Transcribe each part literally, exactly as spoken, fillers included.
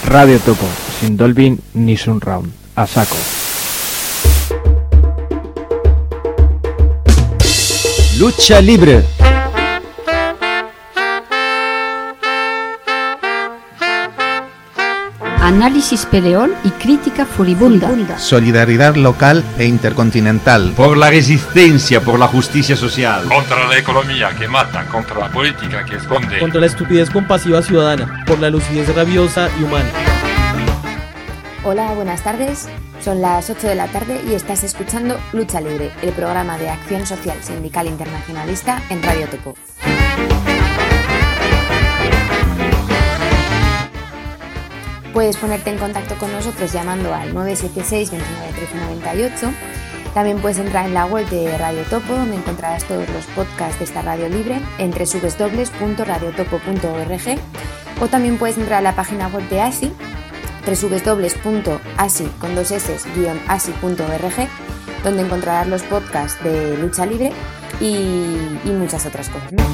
Radio Topo, sin Dolby ni Surround, a saco. Lucha libre. Análisis peleón y crítica furibunda. Solidaridad local e intercontinental. Por la resistencia, por la justicia social. Contra la economía que mata, contra la política que esconde. Contra la estupidez compasiva ciudadana, por la lucidez rabiosa y humana. Hola, buenas tardes. Son las ocho de la tarde y estás escuchando Lucha Libre, el programa de acción social sindical internacionalista en Radio Topo. Puedes ponerte en contacto con nosotros llamando al nueve siete seis, veintinueve, trece, noventa y ocho. También puedes entrar en la web de Radio Topo, donde encontrarás todos los podcasts de esta radio libre en doble u doble u doble u punto radio topo punto org, o también puedes entrar a la página web de A S I, doble u doble u doble u punto asi con dos s guion asi punto org, donde encontrarás los podcasts de Lucha Libre y, y muchas otras cosas, ¿no?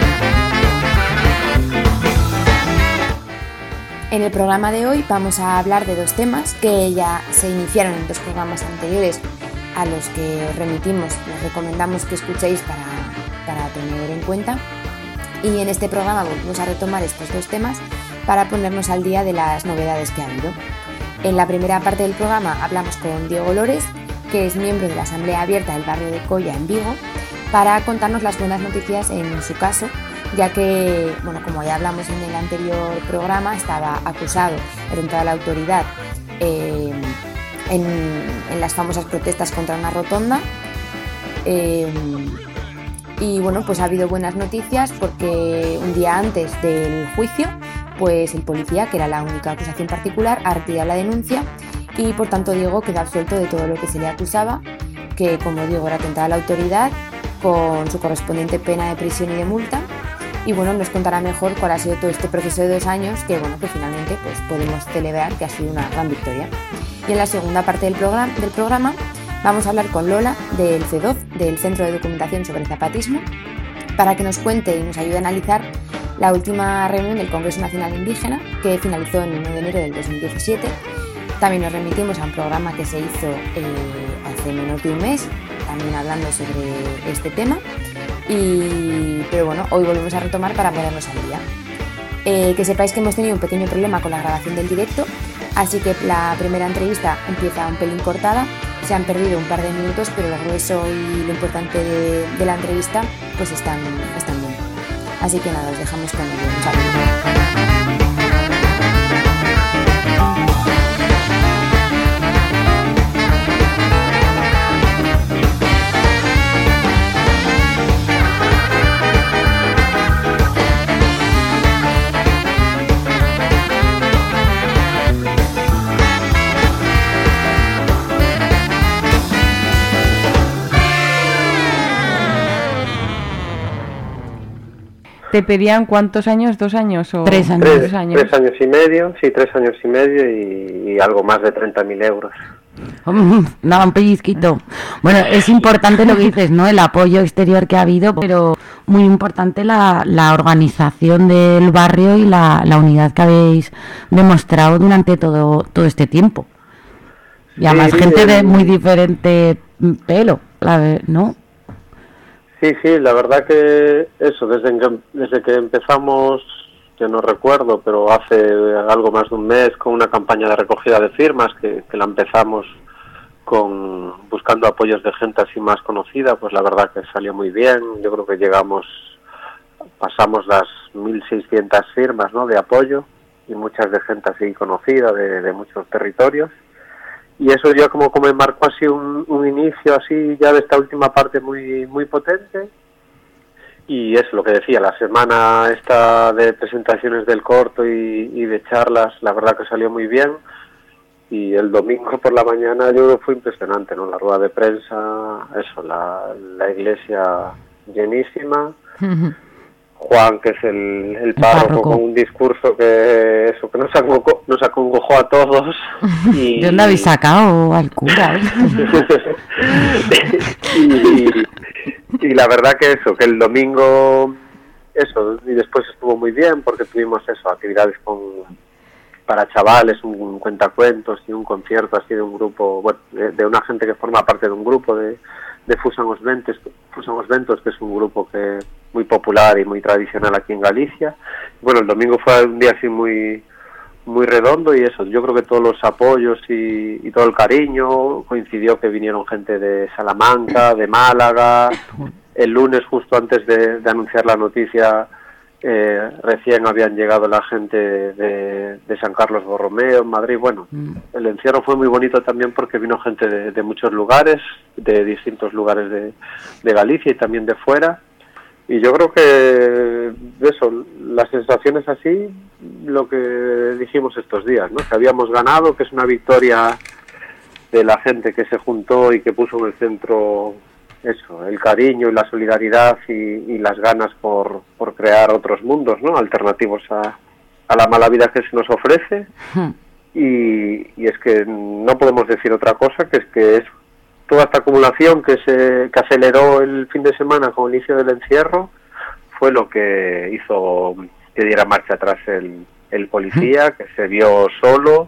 En el programa de hoy vamos a hablar de dos temas que ya se iniciaron en dos programas anteriores, a los que os remitimos, les recomendamos que escuchéis para, para tener en cuenta. Y en este programa volvemos a retomar estos dos temas para ponernos al día de las novedades que ha habido. En la primera parte del programa hablamos con Diego Lores, que es miembro de la Asamblea Abierta del barrio de Colla en Vigo, para contarnos las buenas noticias en su caso, ya que, bueno, como ya hablamos en el anterior programa, estaba acusado frente a la autoridad eh, en, en las famosas protestas contra una rotonda. Eh, y bueno, pues ha habido buenas noticias porque un día antes del juicio, pues el policía, que era la única acusación particular, ha retirado la denuncia y por tanto Diego queda absuelto de todo lo que se le acusaba, que como digo era atentar a la autoridad con su correspondiente pena de prisión y de multa. Y bueno, nos contará mejor cuál ha sido todo este proceso de dos años, que bueno, que finalmente pues podemos celebrar que ha sido una gran victoria. Y en la segunda parte del programa, del programa vamos a hablar con Lola del C E D O Z, del Centro de Documentación sobre Zapatismo, para que nos cuente y nos ayude a analizar la última reunión del Congreso Nacional Indígena, que finalizó el uno de enero del dos mil diecisiete. También nos remitimos a un programa que se hizo eh, hace menos de un mes, también hablando sobre este tema. Y, pero bueno, hoy volvemos a retomar para ponernos al día. Eh, que sepáis que hemos tenido un pequeño problema con la grabación del directo, así que la primera entrevista empieza un pelín cortada, se han perdido un par de minutos, pero lo grueso y lo importante de, de la entrevista pues están, están bien. Así que nada, os dejamos con ello. Un saludo. ¿Te pedían cuántos años? ¿Dos años? O tres años. Tres, tres años. Tres años y medio, sí, tres años y medio y, y algo más de treinta mil euros. Nada, un pellizquito. Bueno, es importante lo que dices, ¿no? El apoyo exterior que ha habido, pero muy importante la, la organización del barrio y la, la unidad que habéis demostrado durante todo, todo este tiempo. Y además sí, gente el... de muy diferente pelo, ¿no? Sí, sí, la verdad que eso, desde que, desde que empezamos, que no recuerdo, pero hace algo más de un mes, con una campaña de recogida de firmas, que, que la empezamos con buscando apoyos de gente así más conocida, pues la verdad que salió muy bien. Yo creo que llegamos, pasamos las mil seiscientas firmas, ¿no?, de apoyo, y muchas de gente así conocida, de, de muchos territorios. Y eso ya como, como me marcó así un, un inicio así ya de esta última parte muy muy potente. Y es lo que decía, la semana esta de presentaciones del corto y, y de charlas, la verdad que salió muy bien. Y el domingo por la mañana yo creo que fue impresionante, ¿no? La rueda de prensa, eso, la, la iglesia llenísima. Juan, que es el, el párroco, párroco, con un discurso que eso que nos acongojó, nos acongojó a todos. Y... ¿De dónde habéis sacado al cura? ¿eh? y, y la verdad que eso, que el domingo, eso, y después estuvo muy bien porque tuvimos eso, actividades con, para chavales, un cuentacuentos y un concierto así de un grupo, bueno, de, de una gente que forma parte de un grupo de, de Fusan os Ventos, Fusan os Ventos, que es un grupo que muy popular y muy tradicional aquí en Galicia. Bueno, el domingo fue un día así muy muy redondo y eso, yo creo que todos los apoyos y, y todo el cariño, coincidió que vinieron gente de Salamanca, de Málaga. El lunes, justo antes de, de anunciar la noticia, eh, recién habían llegado la gente de, de San Carlos Borromeo, en Madrid. Bueno, mm. el encierro fue muy bonito también porque vino gente de, de muchos lugares, de distintos lugares de, de Galicia y también de fuera. Y yo creo que eso, las sensaciones así, lo que dijimos estos días, ¿no? Que habíamos ganado, que es una victoria de la gente que se juntó y que puso en el centro eso, el cariño y la solidaridad y, y las ganas por, por crear otros mundos, ¿no? Alternativos a, a la mala vida que se nos ofrece. Hmm. Y, y es que no podemos decir otra cosa, que es que es toda esta acumulación que se que aceleró el fin de semana con el inicio del encierro fue lo que hizo que diera marcha atrás el, el policía, que se vio solo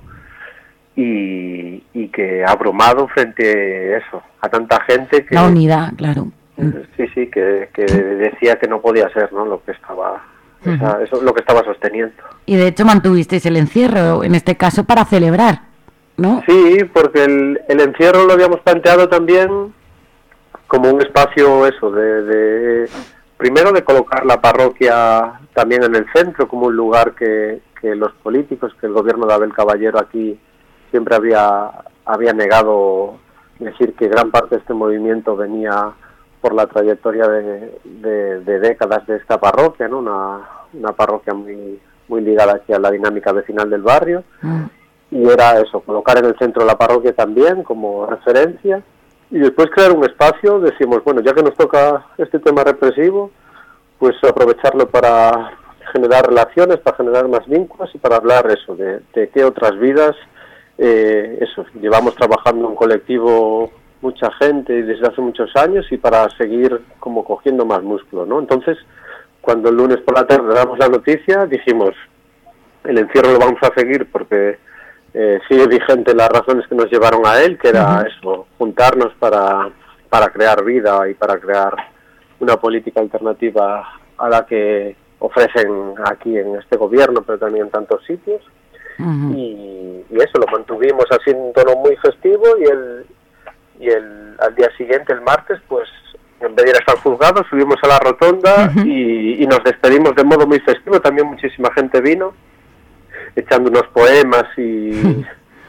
y, y que abrumado frente a eso, a tanta gente que... La unidad, claro. Sí, sí, que, que decía que no podía ser, ¿no? Lo que estaba... Uh-huh. Esa, eso es lo que estaba sosteniendo. Y de hecho mantuvisteis el encierro, en este caso para celebrar, ¿no? Sí, porque el, el encierro lo habíamos planteado también como un espacio eso, de, de primero de colocar la parroquia también en el centro, como un lugar que, que los políticos, que el gobierno de Abel Caballero aquí siempre había, había negado decir que gran parte de este movimiento venía por la trayectoria de, de, de décadas de esta parroquia, ¿no? Una, una parroquia muy, muy ligada aquí a la dinámica vecinal del barrio. Mm. Y era eso, colocar en el centro la parroquia también como referencia y después crear un espacio, decimos, bueno, ya que nos toca este tema represivo, pues aprovecharlo para generar relaciones, para generar más vínculos y para hablar eso, de, de qué otras vidas, eh, eso, llevamos trabajando en colectivo mucha gente desde hace muchos años y para seguir como cogiendo más músculo, ¿no? Entonces, cuando el lunes por la tarde damos la noticia, dijimos, el encierro lo vamos a seguir porque... Eh, sigue vigente las razones que nos llevaron a él, que era uh-huh. eso, juntarnos para, para crear vida y para crear una política alternativa a la que ofrecen aquí en este gobierno, pero también en tantos sitios. Uh-huh. y, y eso lo mantuvimos así en un tono muy festivo y el y el al día siguiente, el martes, pues en vez de ir hasta el juzgado, subimos a la rotonda uh-huh. y, y nos despedimos de modo muy festivo. También muchísima gente vino echando unos poemas y,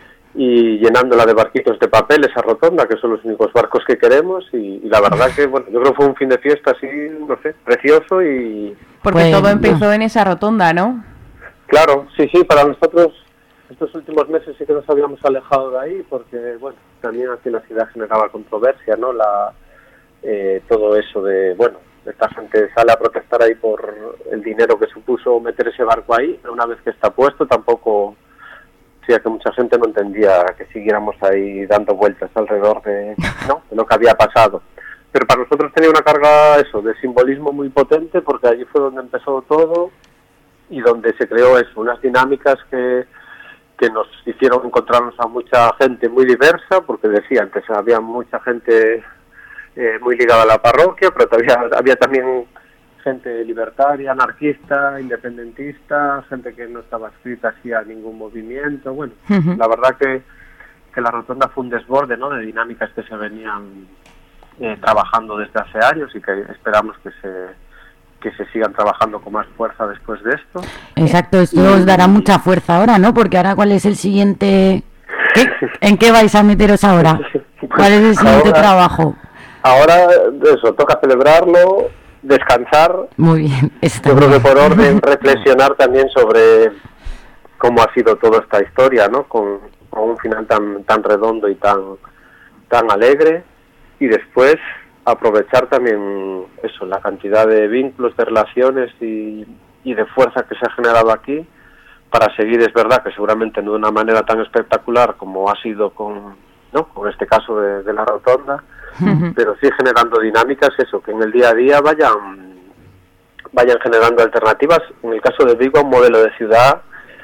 y llenándola de barquitos de papel, esa rotonda, que son los únicos barcos que queremos, y, y la verdad que, bueno, yo creo que fue un fin de fiesta así, no sé, precioso y... Porque pues, todo empezó en esa rotonda, ¿no? Claro, sí, sí, para nosotros estos últimos meses sí que nos habíamos alejado de ahí, porque, bueno, también aquí en la ciudad generaba controversia, ¿no? La eh, todo eso de, bueno... Esta gente sale a protestar ahí por el dinero que supuso meter ese barco ahí, pero una vez que está puesto tampoco, o sea que mucha gente no entendía que siguiéramos ahí dando vueltas alrededor de, ¿no? de lo que había pasado. Pero para nosotros tenía una carga eso, de simbolismo muy potente, porque allí fue donde empezó todo y donde se creó eso, unas dinámicas que, que nos hicieron encontrarnos a mucha gente muy diversa, porque decía antes había mucha gente... Eh, muy ligada a la parroquia, pero todavía había también gente libertaria, anarquista, independentista, gente que no estaba adscrita así a ningún movimiento. Bueno, uh-huh. la verdad que, que la rotonda fue un desborde, ¿no?, de dinámicas que se venían eh, trabajando desde hace años y que esperamos que se que se sigan trabajando con más fuerza después de esto. Exacto, esto y... os dará mucha fuerza ahora, ¿no? Porque ahora, ¿cuál es el siguiente? ¿Qué? ¿En qué vais a meteros ahora? ¿Cuál es el siguiente ahora... trabajo? Ahora, eso, toca celebrarlo, descansar. Muy bien. Está Yo creo bien. que por orden reflexionar también sobre cómo ha sido toda esta historia, ¿no? Con, con un final tan tan redondo y tan tan alegre. Y después aprovechar también eso, la cantidad de vínculos, de relaciones y, y de fuerza que se ha generado aquí para seguir. Es verdad que seguramente no de una manera tan espectacular como ha sido con, ¿no?, con este caso de, de la rotonda, uh-huh. pero sí generando dinámicas, eso, que en el día a día vayan vayan generando alternativas. En el caso de Vigo, un modelo de ciudad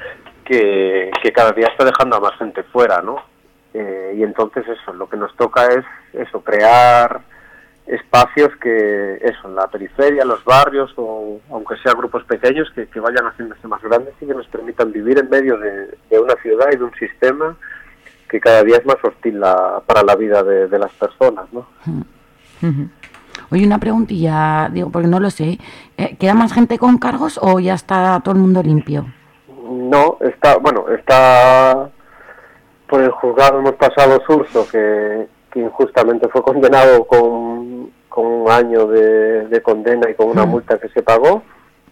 que, que cada día está dejando a más gente fuera, ¿no? Eh, y entonces eso, lo que nos toca es eso, crear espacios que, eso, en la periferia, los barrios, o aunque sea grupos pequeños, que, que vayan haciéndose más grandes y que nos permitan vivir en medio de, de una ciudad y de un sistema que cada día es más hostil la, para la vida de, de las personas, ¿no? Uh-huh. Oye, una preguntilla, digo, porque no lo sé. Eh, ¿Queda más gente con cargos o ya está todo el mundo limpio? No, está, bueno, está por el juzgado, hemos pasado Surso, que, que injustamente fue condenado con, con un año de, de condena y con una multa que se pagó,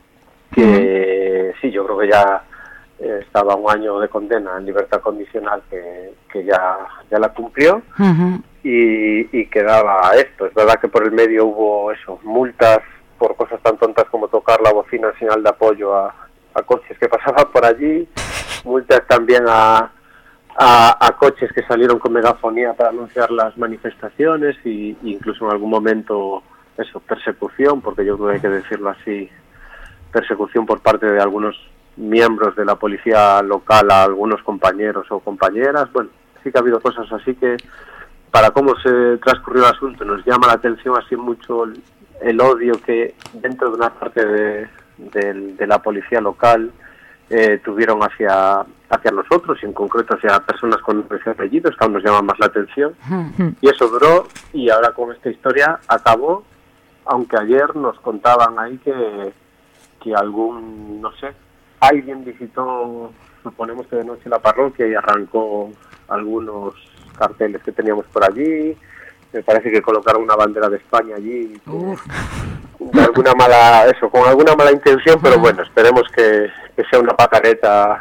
que sí, yo creo que ya eh, estaba un año de condena en libertad condicional que, que ya, ya la cumplió. Uh-huh. y, y quedaba esto. Es verdad que por el medio hubo eso, multas por cosas tan tontas como tocar la bocina en señal de apoyo a, a coches que pasaban por allí, multas también a A, a coches que salieron con megafonía para anunciar las manifestaciones y, y incluso en algún momento eso, persecución, porque yo creo que hay que decirlo así, persecución por parte de algunos miembros de la policía local a algunos compañeros o compañeras. Bueno, sí que ha habido cosas así que, para cómo se transcurrió el asunto, nos llama la atención así mucho el, el odio que dentro de una parte de, de, de la policía local Eh, tuvieron hacia hacia nosotros y en concreto hacia personas con nombres y apellidos, que aún nos llama más la atención. Uh-huh. Y eso duró y ahora con esta historia acabó, aunque ayer nos contaban ahí que, que algún, no sé, alguien visitó, suponemos que de noche, la parroquia y arrancó algunos carteles que teníamos por allí. Me parece que colocaron una bandera de España allí. Uf. De alguna mala, eso, con alguna mala intención, pero bueno, esperemos que, que sea una pajareta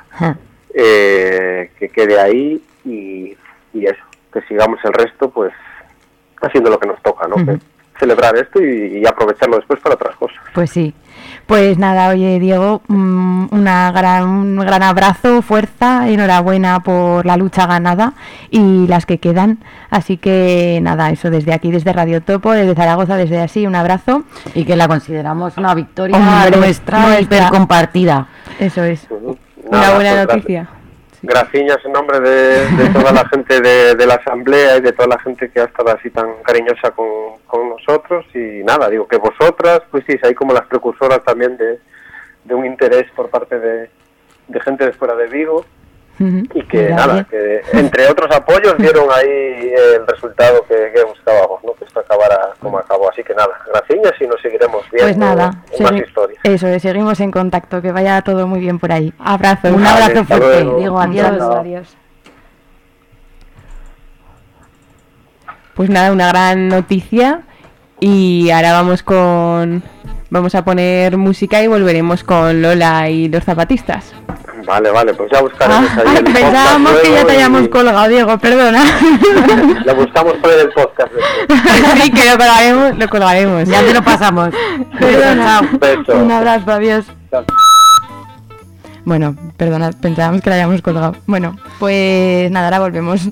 eh, que quede ahí y, y eso, que sigamos el resto, pues, haciendo lo que nos toca, ¿no? Uh-huh. Que celebrar esto y, y aprovecharlo después para otras cosas. Pues sí. Pues nada, oye, Diego, una gran, un gran abrazo, fuerza, enhorabuena por la lucha ganada y las que quedan. Así que nada, eso desde aquí, desde Radio Topo, desde Zaragoza, desde así, un abrazo. Y que la consideramos una victoria Hombre, nuestra, hiper compartida. Eso es. Uh-huh. Una nada, buena pues, noticia. Sí. Gracias en nombre de, de toda la gente de, de la asamblea y de toda la gente que ha estado así tan cariñosa con, con nosotros. Y nada, digo que vosotras, pues sí, hay como las precursoras también de, de un interés por parte de, de gente de fuera de Vigo. Uh-huh. Y que Gracias. nada, que entre otros apoyos dieron ahí el resultado que, que buscábamos, ¿no? Que esto acabara como acabó. Así que nada, gracias y nos seguiremos viendo pues nada, en más historias. Eso, seguimos en contacto, que vaya todo muy bien por ahí. Abrazo. Un vale, abrazo fuerte, digo adiós. adiós. Adiós. Pues nada, una gran noticia y ahora vamos con... Vamos a poner música y volveremos con Lola y los zapatistas. Vale, vale, pues ya buscaremos ah, ahí ay, el podcast. Pensábamos que ya te hayamos y... colgado, Diego, perdona. Lo buscamos por el podcast. Sí, que lo colgaremos, lo colgaremos. Ya te lo pasamos. Perdona. Beso. Un abrazo, adiós. Chao. Bueno, perdona, pensábamos que la hayamos colgado. Bueno, pues nada, ahora volvemos.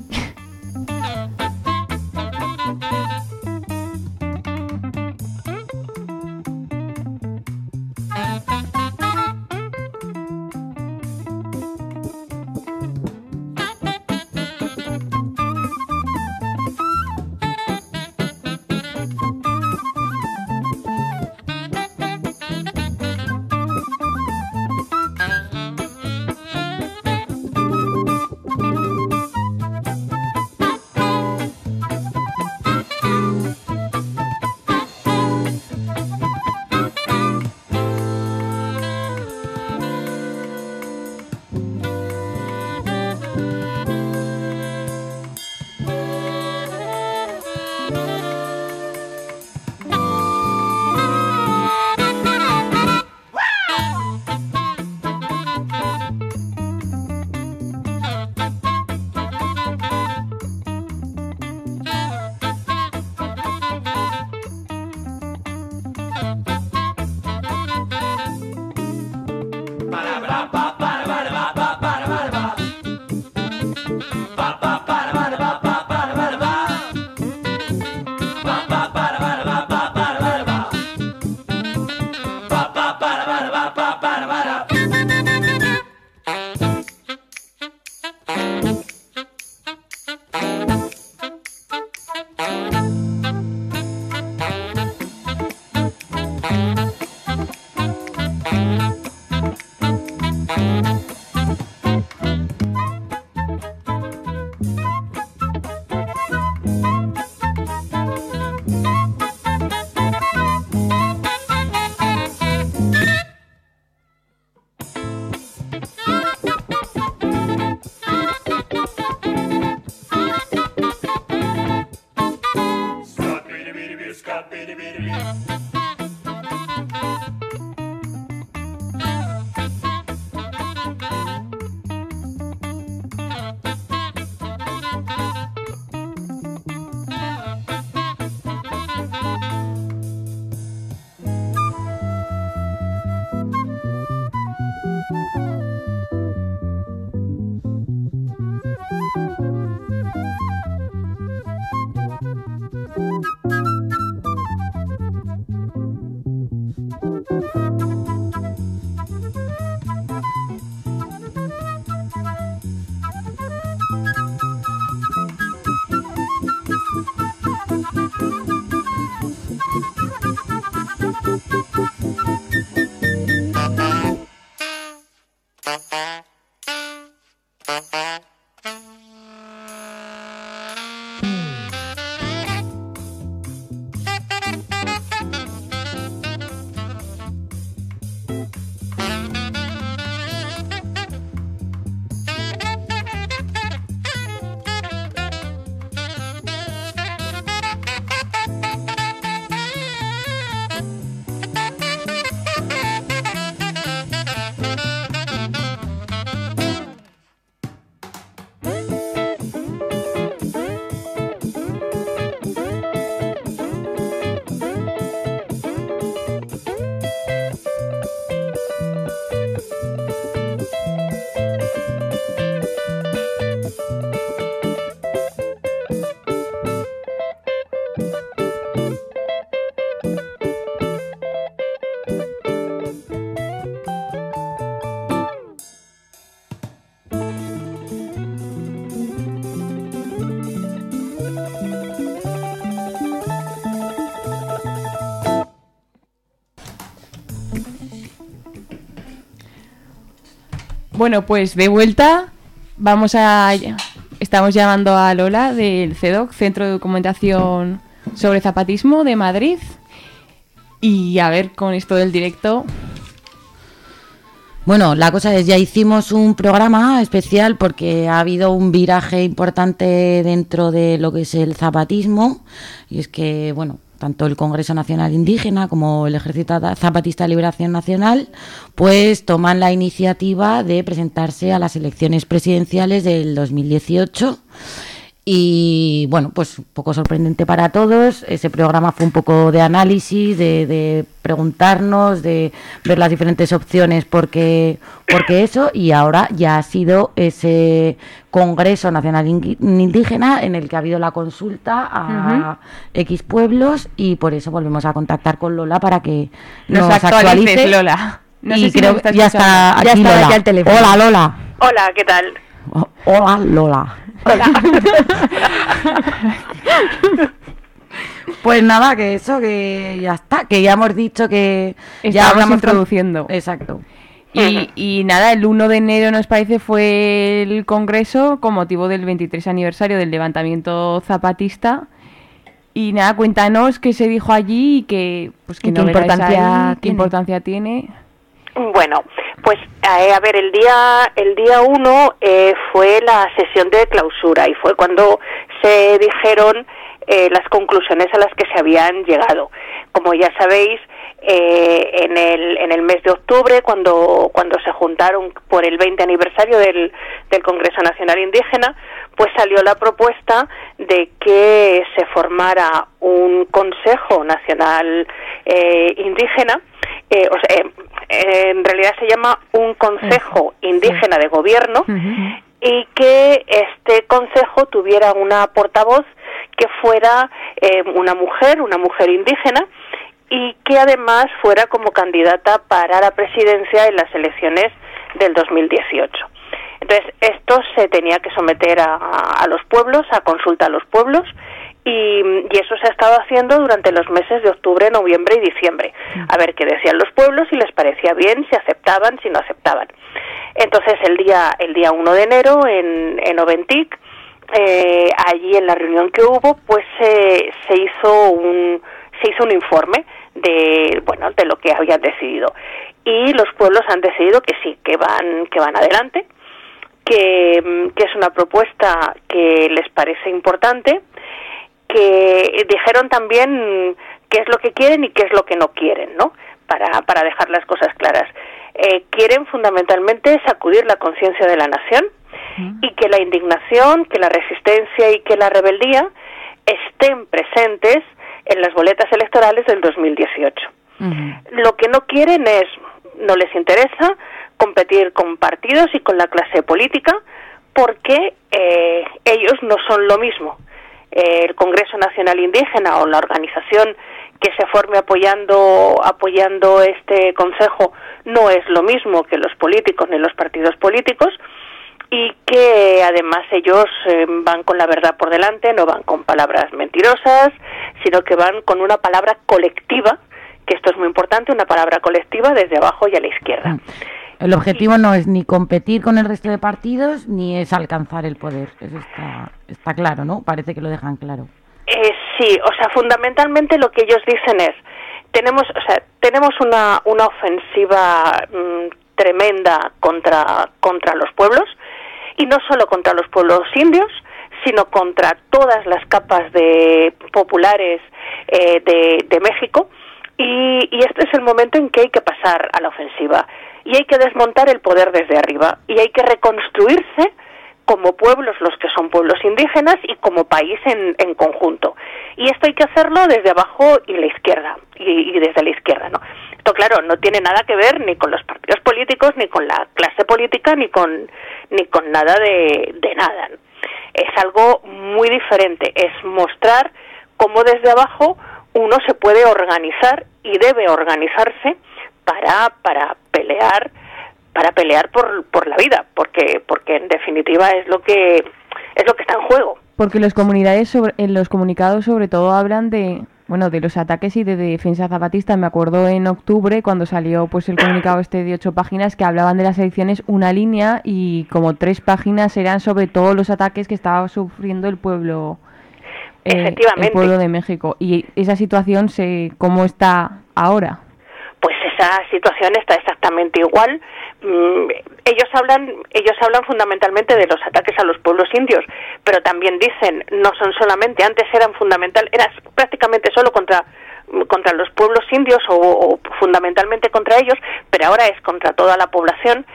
Bueno, pues de vuelta vamos a... Estamos llamando a Lola del C E D O C, Centro de Documentación sobre Zapatismo de Madrid. Y a ver, con esto del directo... Bueno, la cosa es, ya hicimos un programa especial porque ha habido un viraje importante dentro de lo que es el zapatismo. Y es que, bueno, tanto el Congreso Nacional Indígena como el Ejército Zapatista de Liberación Nacional, pues toman la iniciativa de presentarse a las elecciones presidenciales del dos mil dieciocho. Y bueno, pues un poco sorprendente para todos. Ese programa fue un poco de análisis, de, de preguntarnos, de ver las diferentes opciones, porque, porque eso, y ahora ya ha sido ese Congreso Nacional Indígena en el que ha habido la consulta a uh-huh. X pueblos, y por eso volvemos a contactar con Lola para que nos, nos actualice. Lola. No y sé si creo que ya está aquí, ya está Lola. Aquí al teléfono. Hola, Lola. Hola, ¿qué tal? Oh, hola, Lola. Hola. Pues nada, que eso, que ya está, que ya hemos dicho que ya estamos introduciendo. Con... Exacto. Y, y nada, el uno de enero, nos parece, fue el Congreso con motivo del veintitrés aniversario del levantamiento zapatista. Y nada, cuéntanos qué se dijo allí y que, pues, qué, ¿Y qué importancia hay, qué importancia tiene. Bueno, pues eh, a ver, el día el día uno eh, fue la sesión de clausura y fue cuando se dijeron eh, las conclusiones a las que se habían llegado. Como ya sabéis, eh, en el en el mes de octubre, cuando cuando se juntaron por el veinte aniversario del del Congreso Nacional Indígena, pues salió la propuesta de que se formara un Consejo Nacional eh, Indígena. Eh, o sea, eh, en realidad se llama un Consejo Indígena de Gobierno, uh-huh. y que este consejo tuviera una portavoz que fuera eh, una mujer, una mujer indígena, y que además fuera como candidata para la presidencia en las elecciones del dos mil dieciocho. Entonces, esto se tenía que someter a, a los pueblos, a consulta a los pueblos, Y, y eso se ha estado haciendo durante los meses de octubre, noviembre y diciembre. A ver qué decían los pueblos, si les parecía bien, si aceptaban, si no aceptaban. Entonces el día el día uno de enero en, en Oventic, eh, allí en la reunión que hubo, pues eh, se hizo un se hizo un informe de bueno de lo que habían decidido, y los pueblos han decidido que sí, que van que van adelante, que, que es una propuesta que les parece importante, que dijeron también qué es lo que quieren y qué es lo que no quieren, ¿no? Para para dejar las cosas claras. Eh, quieren fundamentalmente sacudir la conciencia de la nación, uh-huh, y que la indignación, que la resistencia y que la rebeldía estén presentes en las boletas electorales del dos mil dieciocho. Uh-huh. Lo que no quieren es, no les interesa competir con partidos y con la clase política, porque eh, ellos no son lo mismo. Eh, el Congreso Nacional Indígena o la organización que se forme apoyando apoyando este consejo no es lo mismo que los políticos ni los partidos políticos, y que además ellos eh, van con la verdad por delante, no van con palabras mentirosas, sino que van con una palabra colectiva, que esto es muy importante, una palabra colectiva desde abajo y a la izquierda. El objetivo no es ni competir con el resto de partidos, ni es alcanzar el poder. Eso está, está claro, ¿no? Parece que lo dejan claro. Eh, sí, o sea, fundamentalmente lo que ellos dicen es, tenemos, o sea, tenemos una, una ofensiva mmm, tremenda contra, contra los pueblos, y no solo contra los pueblos indios, sino contra todas las capas de populares eh, de, de México, y, y este es el momento en que hay que pasar a la ofensiva, y hay que desmontar el poder desde arriba, y hay que reconstruirse como pueblos, los que son pueblos indígenas, y como país en, en conjunto. Y esto hay que hacerlo desde abajo y la izquierda, y, y desde la izquierda, ¿no? Esto, claro, no tiene nada que ver ni con los partidos políticos, ni con la clase política, ni con ni con nada de, de nada. Es algo muy diferente, es mostrar cómo desde abajo uno se puede organizar y debe organizarse para para pelear para pelear por por la vida, porque porque en definitiva es lo que es lo que está en juego. Porque los comunidades sobre, en los comunicados sobre todo hablan de bueno de los ataques y de defensa zapatista. Me acuerdo en octubre cuando salió pues el comunicado este de ocho páginas que hablaban de las elecciones, una línea y como tres páginas eran sobre todos los ataques que estaba sufriendo el pueblo eh, Efectivamente. el pueblo de México. Y esa situación se ¿cómo está ahora? Pues esa situación está exactamente igual. Mm, ellos hablan, ellos hablan fundamentalmente de los ataques a los pueblos indios, pero también dicen, no son solamente, antes eran fundamental, era prácticamente solo contra contra los pueblos indios o, o fundamentalmente contra ellos, pero ahora es contra toda la población.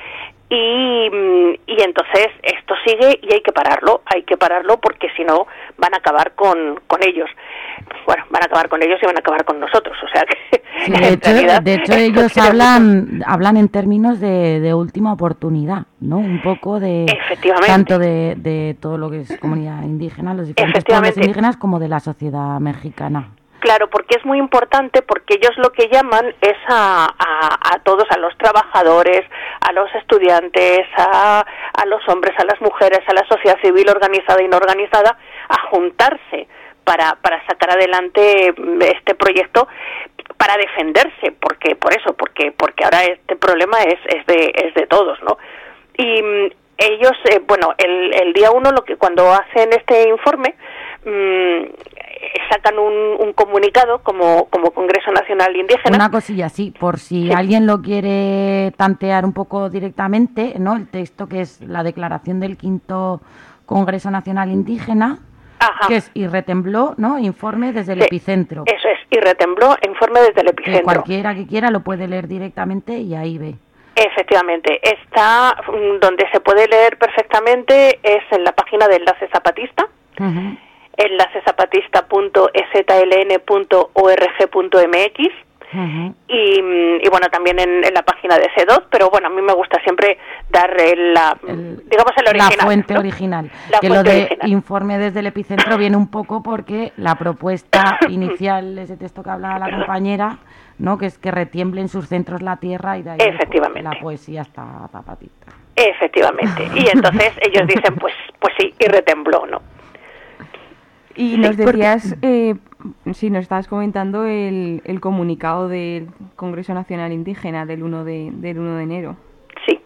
Y, y entonces esto sigue y hay que pararlo, hay que pararlo porque si no van a acabar con, con ellos. Bueno, van a acabar con ellos y van a acabar con nosotros, o sea que sí, de, hecho, realidad, de hecho ellos hablan hablan en términos de, de última oportunidad, ¿no? Un poco de tanto de, de todo lo que es comunidad indígena, los diferentes pueblos indígenas, como de la sociedad mexicana. Claro, porque es muy importante, porque ellos lo que llaman es a, a, a todos, a los trabajadores, a los estudiantes, a, a los hombres, a las mujeres, a la sociedad civil organizada y no organizada, a juntarse para, para sacar adelante este proyecto, para defenderse, porque por eso, porque porque ahora este problema es, es de es de todos, ¿no? Y ellos, eh, bueno, el, el día uno, lo que cuando hacen este informe, mmm, sacan un, un comunicado como, como Congreso Nacional Indígena. Una cosilla, sí, por si sí. alguien lo quiere tantear un poco directamente, ¿no? El texto que es la declaración del quinto Congreso Nacional Indígena, Ajá. que es y retembló, ¿no? Informe desde el sí, epicentro. Eso es, y retembló, informe desde el epicentro. Que cualquiera que quiera lo puede leer directamente y ahí ve. Efectivamente, está donde se puede leer perfectamente es en la página de Enlace Zapatista. Uh-huh. enlace zapatista punto e z l n punto org punto m x uh-huh. y, y bueno, también en, en la página de C E D O C, pero bueno, a mí me gusta siempre dar el, la, el, digamos el original. La fuente ¿no? original. La que fuente lo de original. Informe desde el epicentro viene un poco porque la propuesta inicial, ese texto que hablaba la compañera, ¿no? Que es que retiemble en sus centros la tierra y de ahí Efectivamente. la poesía está zapatista. Efectivamente. Y entonces ellos dicen, pues, pues sí, y retembló, ¿no? Y nos decías, eh, si nos estabas comentando el, el comunicado del Congreso Nacional Indígena del uno de, del uno de enero. Sí.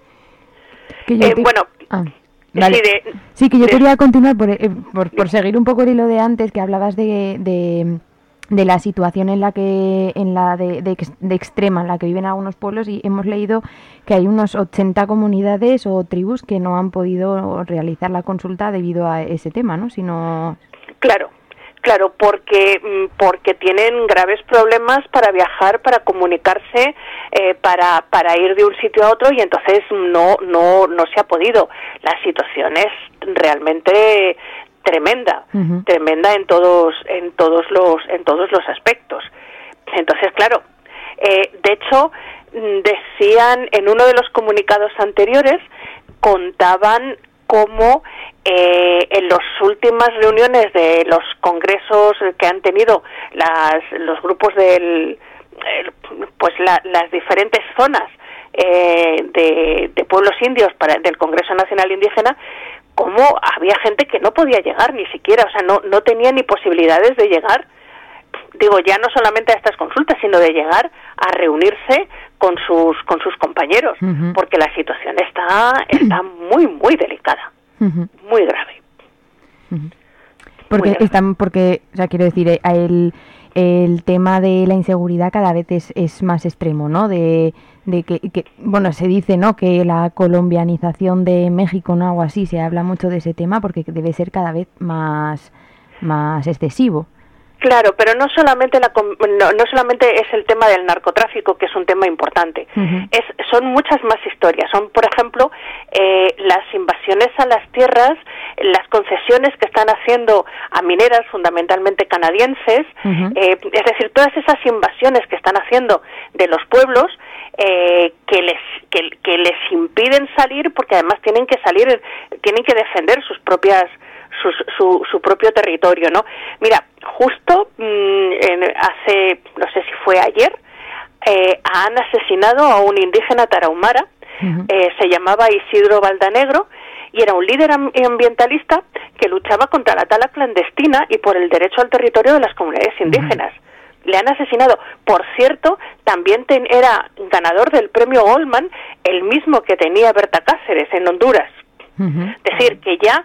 Que yo eh, te... Bueno, ah, vale. sí, de, sí, que yo de... quería continuar por, eh, por, por seguir un poco el hilo de antes, que hablabas de... de de la situación en la que en la de, de, de extrema en la que viven algunos pueblos, y hemos leído que hay unos ochenta comunidades o tribus que no han podido realizar la consulta debido a ese tema, ¿no? Sino... Claro, claro, porque porque tienen graves problemas para viajar, para comunicarse, eh, para para ir de un sitio a otro, y entonces no no no se ha podido. La situación es realmente tremenda, uh-huh. tremenda en todos en todos los en todos los aspectos. Entonces, claro, eh, de hecho decían en uno de los comunicados anteriores, contaban cómo eh, en las últimas reuniones de los congresos que han tenido las los grupos del eh, pues la, las diferentes zonas eh, de, de pueblos indios para del Congreso Nacional Indígena, cómo había gente que no podía llegar ni siquiera, o sea, no no tenía ni posibilidades de llegar, digo, ya no solamente a estas consultas, sino de llegar a reunirse con sus con sus compañeros, uh-huh. porque la situación está está muy muy delicada, uh-huh. muy grave. Uh-huh. Porque están porque, o sea, quiero decir, el el tema de la inseguridad cada vez es, es más extremo, ¿no? De, de que, que, bueno, se dice, ¿no?, que la colombianización de México, ¿no?, o así, se habla mucho de ese tema porque debe ser cada vez más, más excesivo. Claro, pero no solamente la no, no solamente es el tema del narcotráfico, que es un tema importante. Uh-huh. Es son muchas más historias. Son, por ejemplo, eh, las invasiones a las tierras, las concesiones que están haciendo a mineras, fundamentalmente canadienses, uh-huh. eh, es decir, todas esas invasiones que están haciendo de los pueblos, eh, que les que, que les impiden salir, porque además tienen que salir, tienen que defender sus propias Su, su, su propio territorio, ¿no? Mira, justo mmm, en, hace, no sé si fue ayer, eh, han asesinado a un indígena tarahumara, uh-huh. eh, se llamaba Isidro Valdanegro, y era un líder ambientalista que luchaba contra la tala clandestina y por el derecho al territorio de las comunidades indígenas. Uh-huh. Le han asesinado. Por cierto, también ten, era ganador del premio Goldman, el mismo que tenía Berta Cáceres en Honduras. Uh-huh. Es decir, que ya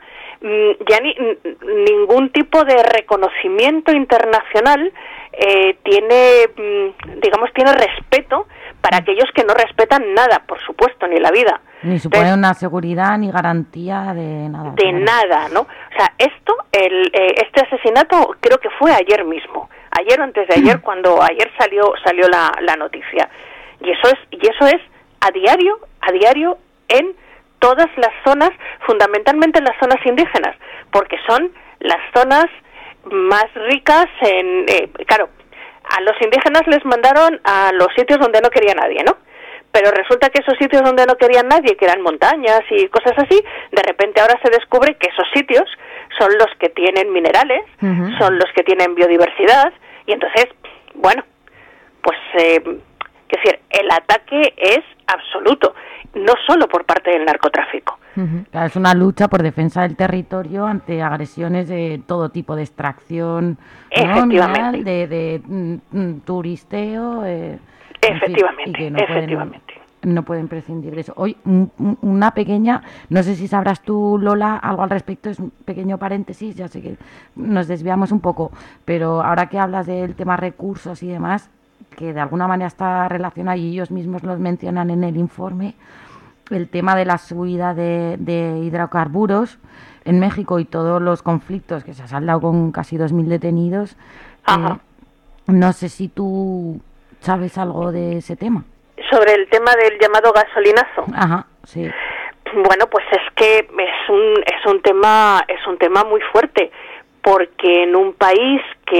ya ni, ningún tipo de reconocimiento internacional eh, tiene, digamos, tiene respeto para aquellos que no respetan nada, por supuesto, ni la vida. Ni supone Entonces, una seguridad ni garantía de nada. De claro. nada, ¿no? O sea, esto, el, eh, este asesinato creo que fue ayer mismo, ayer o antes de ayer, cuando ayer salió salió la, la noticia. Y eso es y eso es a diario, a diario en todas las zonas, fundamentalmente en las zonas indígenas, porque son las zonas más ricas en... Eh, claro, a los indígenas les mandaron a los sitios donde no quería nadie, ¿no? Pero resulta que esos sitios donde no querían nadie, que eran montañas y cosas así, de repente ahora se descubre que esos sitios son los que tienen minerales, uh-huh. son los que tienen biodiversidad, y entonces, bueno, pues, eh, es decir, el ataque es absoluto, no solo por parte del narcotráfico. Uh-huh. Claro, es una lucha por defensa del territorio ante agresiones de todo tipo, de extracción, efectivamente, ¿no? de, de mm, turisteo, eh, efectivamente, en fin, y que no efectivamente. Pueden, no pueden prescindir de eso. Hoy, un, una pequeña, no sé si sabrás tú, Lola, algo al respecto, es un pequeño paréntesis, ya sé que nos desviamos un poco, pero ahora que hablas del tema recursos y demás, que de alguna manera está relacionado y ellos mismos los mencionan en el informe, el tema de la subida de, de hidrocarburos en México y todos los conflictos que se ha saldado con casi dos mil detenidos. Eh, no sé si tú sabes algo de ese tema. Sobre el tema del llamado gasolinazo. Ajá, sí. Bueno, pues es que es un es un tema es un tema muy fuerte, porque en un país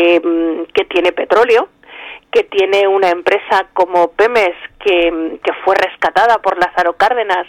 que que tiene petróleo, que tiene una empresa como Pemex que, que fue rescatada por Lázaro Cárdenas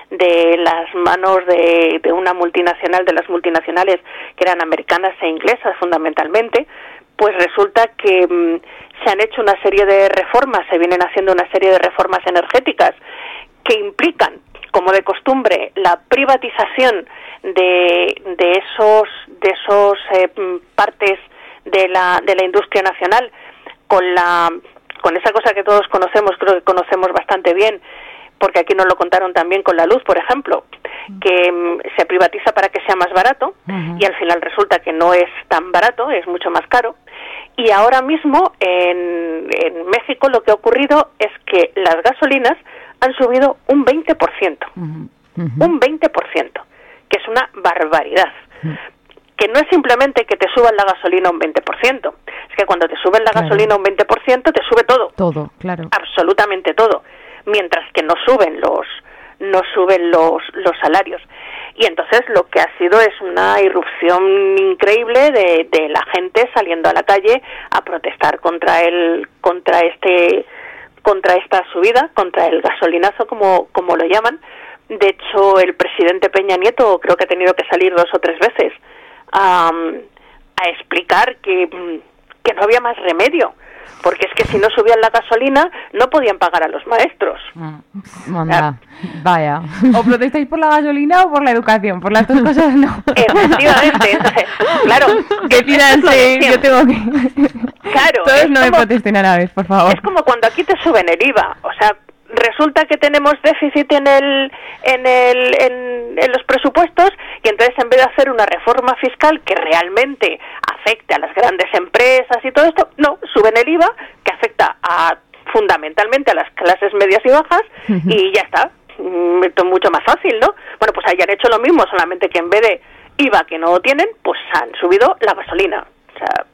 de las manos de, de una multinacional, de las multinacionales que eran americanas e inglesas fundamentalmente, pues resulta que um, se han hecho una serie de reformas, se vienen haciendo una serie de reformas energéticas que implican, como de costumbre, la privatización de, de esos de esos eh, partes de la de la industria nacional, con la con esa cosa que todos conocemos, creo que conocemos bastante bien, porque aquí nos lo contaron también con la luz, por ejemplo, que um, se privatiza para que sea más barato, uh-huh. y al final resulta que no es tan barato, es mucho más caro. Y ahora mismo en, en México lo que ha ocurrido es que las gasolinas han subido un veinte por ciento, uh-huh. Uh-huh. un veinte por ciento, que es una barbaridad. Uh-huh. Que no es simplemente que te suban la gasolina un veinte por ciento, es que cuando te suben la claro. gasolina un veinte por ciento te sube todo. Todo, claro. Absolutamente todo. Mientras que no suben los no suben los los salarios. Y entonces lo que ha sido es una irrupción increíble de, de la gente saliendo a la calle a protestar contra el contra este contra esta subida, contra el gasolinazo como como lo llaman. De hecho, el presidente Peña Nieto creo que ha tenido que salir dos o tres veces a, a explicar que que no había más remedio. Porque es que si no subían la gasolina, no podían pagar a los maestros. Anda, vaya. O protestáis por la gasolina o por la educación, por las dos cosas no. Efectivamente, entonces, claro. Decídanse, yo tengo que... Claro. Todos no como, me protesten a la vez, por favor. Es como cuando aquí te suben el I V A, o sea... Resulta que tenemos déficit en el en el en, en los presupuestos y entonces en vez de hacer una reforma fiscal que realmente afecte a las grandes empresas y todo esto, no, suben el I V A que afecta a fundamentalmente a las clases medias y bajas uh-huh. y ya está, esto es mucho más fácil, ¿no? Bueno, pues hayan hecho lo mismo, solamente que en vez de I V A que no tienen, pues han subido la gasolina, o sea,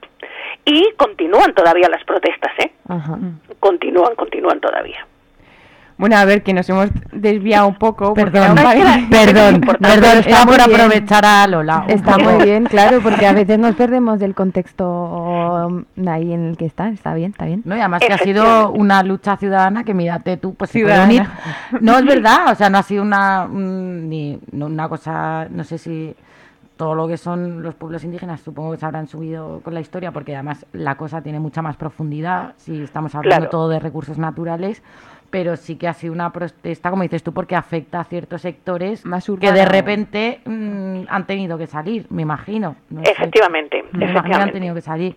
y continúan todavía las protestas, ¿eh? Uh-huh. Continúan, continúan todavía. Bueno, a ver, que nos hemos desviado un poco. Perdón, perdón, perdón, perdón, está por aprovechar a Lola. Está muy bien, claro, porque a veces nos perdemos del contexto ahí en el que está, está bien, está bien. No, y además que ha sido una lucha ciudadana que mírate tú, pues se puede unir. No, es verdad, o sea, no ha sido una, un, ni, no, una cosa, no sé si... Todo lo que son los pueblos indígenas supongo que se habrán subido con la historia, porque además la cosa tiene mucha más profundidad, si estamos hablando claro. todo de recursos naturales, pero sí que ha sido una protesta, como dices tú, porque afecta a ciertos sectores más urbanos, que de repente mmm, han tenido que salir, me imagino. No efectivamente, sé, me efectivamente. imagino que han tenido que salir.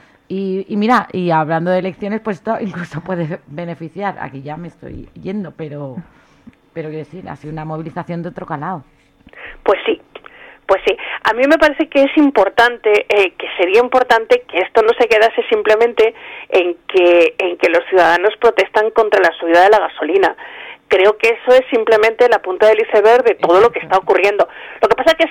Y, y mira, y hablando de elecciones, pues esto incluso puede beneficiar, aquí ya me estoy yendo, pero, pero quiero decir, ha sido una movilización de otro calado. Pues sí. Pues sí, a mí me parece que es importante, eh, que sería importante que esto no se quedase simplemente en que en que los ciudadanos protestan contra la subida de la gasolina. Creo que eso es simplemente la punta del iceberg de todo lo que está ocurriendo. Lo que pasa que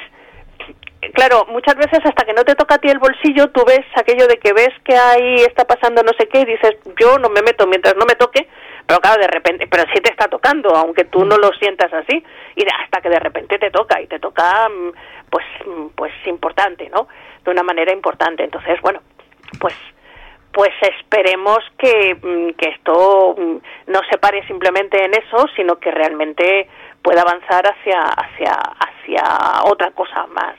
es, claro, muchas veces hasta que no te toca a ti el bolsillo, tú ves aquello de que ves que ahí está pasando no sé qué y dices, yo no me meto mientras no me toque, pero claro, de repente, pero sí te está tocando, aunque tú no lo sientas así, y de, hasta que de repente te toca, y te toca, pues, pues importante, ¿no? De una manera importante. Entonces, bueno, pues, pues esperemos que, que esto no se pare simplemente en eso, sino que realmente pueda avanzar hacia, hacia, hacia otra cosa más.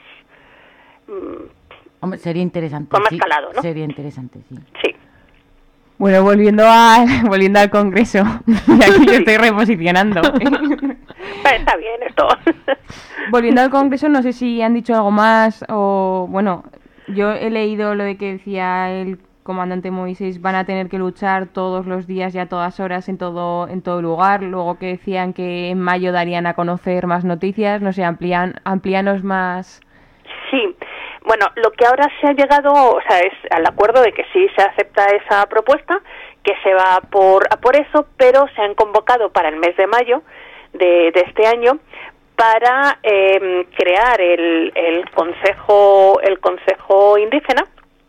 Hombre, sería interesante. Con más sí, calado, ¿no? Sería interesante, sí. Sí. Bueno, volviendo a volviendo al Congreso, y aquí yo estoy reposicionando. Está bien esto. Volviendo al Congreso, no sé si han dicho algo más o, bueno, yo he leído lo de que decía el comandante Moisés, van a tener que luchar todos los días y a todas horas en todo en todo lugar, luego que decían que en mayo darían a conocer más noticias, no sé, amplían, amplíanos más. Sí. Bueno, lo que ahora se ha llegado, o sea, es al acuerdo de que sí se acepta esa propuesta, que se va por a por eso, pero se han convocado para el mes de mayo de, de este año para eh, crear el, el consejo el consejo indígena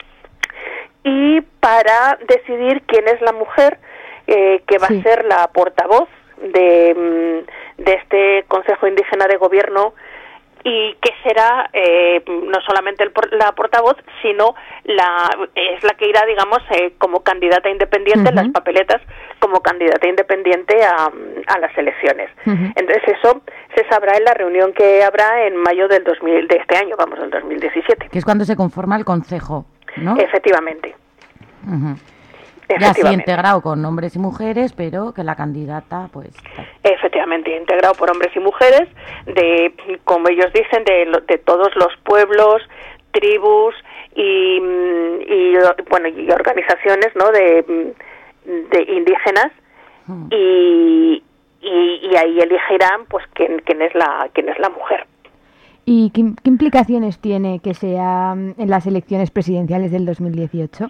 y para decidir quién es la mujer eh, que va sí. a ser la portavoz de, de este consejo indígena de gobierno. Y que será eh, no solamente el, la portavoz, sino la es la que irá, digamos, eh, como candidata independiente uh-huh. en las papeletas, como candidata independiente a, a las elecciones. Uh-huh. Entonces eso se sabrá en la reunión que habrá en mayo del dos mil de este año, vamos, del dos mil diecisiete. Que es cuando se conforma el consejo, ¿no? Efectivamente. Uh-huh. Ya sí integrado con hombres y mujeres, pero que la candidata, pues... Efectivamente, integrado por hombres y mujeres, de, como ellos dicen, de, de todos los pueblos, tribus y, y bueno y organizaciones, ¿no?, de, de indígenas, hmm. y, y, y ahí elegirán pues quién, quién es la quién es la mujer. ¿Y qué, qué implicaciones tiene que sea en las elecciones presidenciales del dos mil dieciocho?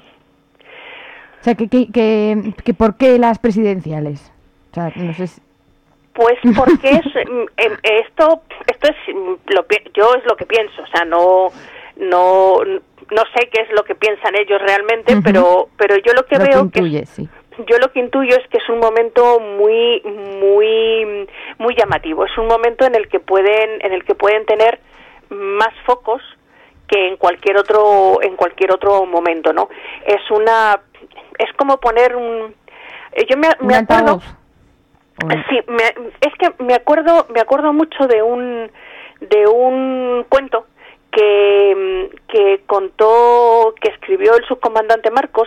O sea, que, que, que, que ¿por qué las presidenciales? O sea, no sé si... Pues porque es, esto esto es lo, yo es lo que pienso, o sea, no no no sé qué es lo que piensan ellos realmente, uh-huh. pero pero yo lo que lo veo que intuye, que es, sí. yo lo que intuyo es que es un momento muy muy muy llamativo, es un momento en el que pueden en el que pueden tener más focos que en cualquier otro en cualquier otro momento, ¿no? Es una es como poner un yo me, me acuerdo sí, me, es que me acuerdo me acuerdo mucho de un de un cuento que que contó que escribió el subcomandante Marcos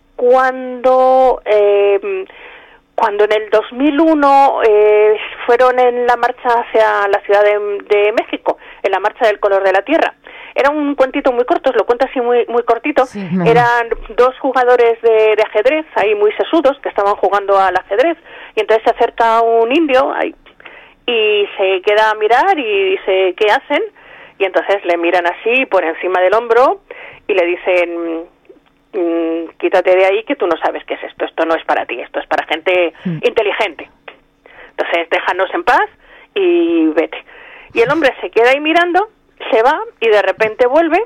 cuando eh, cuando en el dos mil uno eh, fueron en la marcha hacia la Ciudad de, de México, en la marcha del color de la tierra. Era un cuentito muy corto, os lo cuento así muy muy cortito. Sí, eran dos jugadores de, de ajedrez, ahí muy sesudos, que estaban jugando al ajedrez, y entonces se acerca un indio ahí, y se queda a mirar y dice, ¿qué hacen? Y entonces le miran así por encima del hombro y le dicen, mm, quítate de ahí que tú no sabes qué es esto, esto no es para ti, esto es para gente mm. inteligente. Entonces déjanos en paz y vete. Y el hombre se queda ahí mirando, se va y de repente vuelve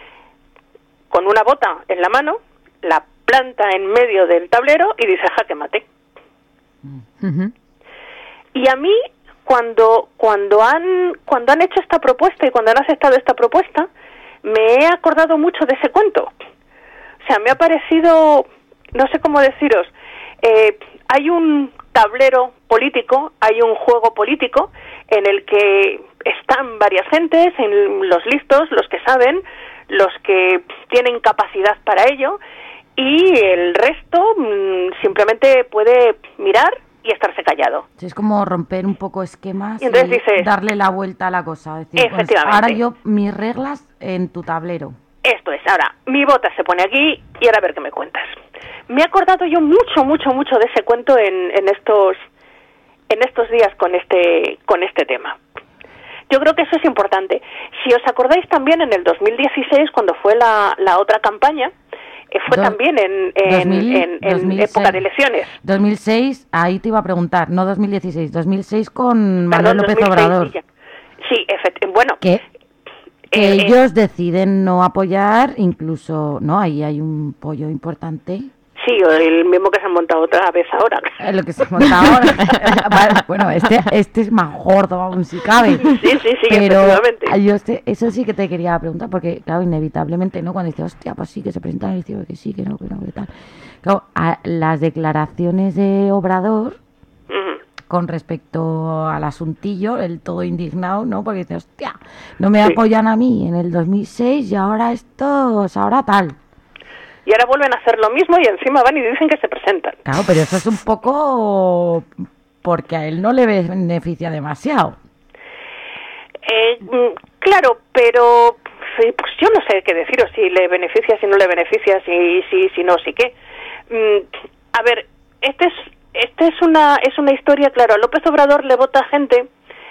con una bota en la mano, la planta en medio del tablero y dice, jaque mate. Uh-huh. Y a mí cuando cuando han cuando han hecho esta propuesta y cuando han aceptado esta propuesta me he acordado mucho de ese cuento. O sea, me ha parecido, no sé cómo deciros, eh, hay un tablero político, hay un juego político en el que están varias gentes, en los listos, los que saben, los que tienen capacidad para ello, y el resto mmm, simplemente puede mirar y estarse callado. Sí, es como romper un poco esquemas y, entonces y dices, darle la vuelta a la cosa. Decir, efectivamente. Pues ahora yo mis reglas en tu tablero. Esto es, ahora mi bota se pone aquí y ahora a ver qué me cuentas. Me he acordado yo mucho, mucho, mucho de ese cuento en, en estos en estos días con este con este tema. Yo creo que eso es importante. Si os acordáis también en el dos mil dieciséis, cuando fue la, la otra campaña, eh, fue Do, también en, en, dos mil, en, en dos mil seis, época de elecciones. dos mil seis, ahí te iba a preguntar, no dos mil dieciséis, dos mil seis con Manuel López Obrador. Sí, sí efectivamente, bueno. ¿Qué? Que eh, ellos eh, deciden no apoyar, incluso, ¿no? Ahí hay un pollo importante. Sí, el mismo que se han montado otra vez ahora. Lo que se ha montado ahora. Bueno, este este es más gordo aún si cabe. Sí, sí, sí, pero efectivamente. Yo este, eso sí que te quería preguntar, porque claro, inevitablemente, ¿no? Cuando dices, hostia, pues sí, que se presentan el cielo, que sí, que no, que no, que tal. Claro, a las declaraciones de Obrador, uh-huh. con respecto al asuntillo, el todo indignado, ¿no? Porque dices, hostia, no me sí. apoyan a mí en el dos mil seis y ahora esto, ahora tal. Y ahora vuelven a hacer lo mismo y encima van y dicen que se presentan. Claro, pero eso es un poco porque a él no le beneficia demasiado. Eh, claro, pero pues yo no sé qué deciros, si le beneficia, si no le beneficia, si si si no, si qué. A ver, este es este es una es una historia, claro, a López Obrador le vota gente